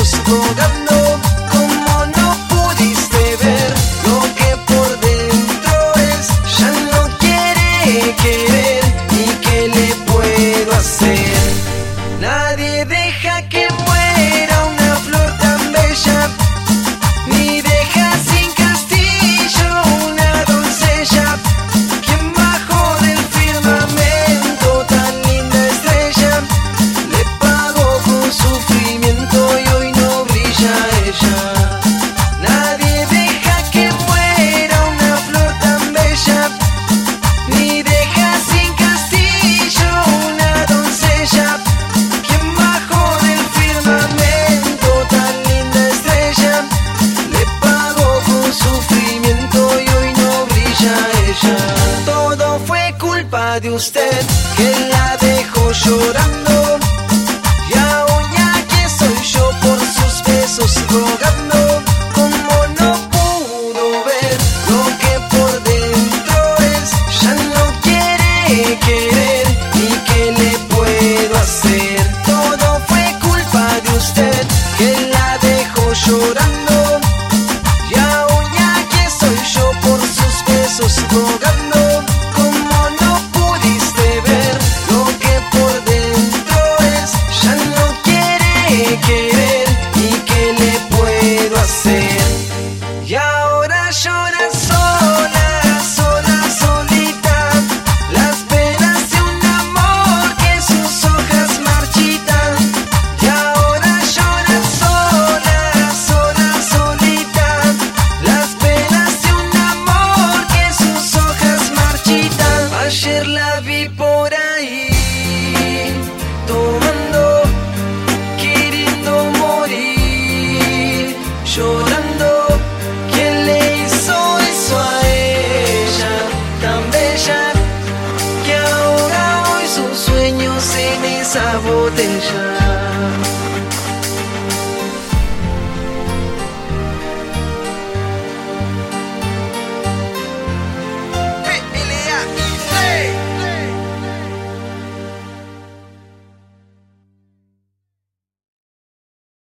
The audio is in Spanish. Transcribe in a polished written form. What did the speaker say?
besos rogando. Como no pudiste ver lo que por dentro es, ya no quiere querer. ¿Y qué le puedo hacer? Nadie deja que muera una flor tan bella, ni deja sin castillo una doncella. Quien bajo del firmamento tan linda estrella le pagó con sufrimiento y hoy no brilla ella. Nadie deja que muera una flor tan bella, ni deja sin castillo una doncella. Quien bajo del firmamento tan linda estrella le pagó con sufrimiento y hoy no brilla ella. Todo fue culpa de usted que la dejó llorando, y ahora que soy yo por sus besos rogando. Como no pudo ver lo que por dentro es, ya no quiere querer. ¿Y qué le puedo hacer? Todo fue culpa de usted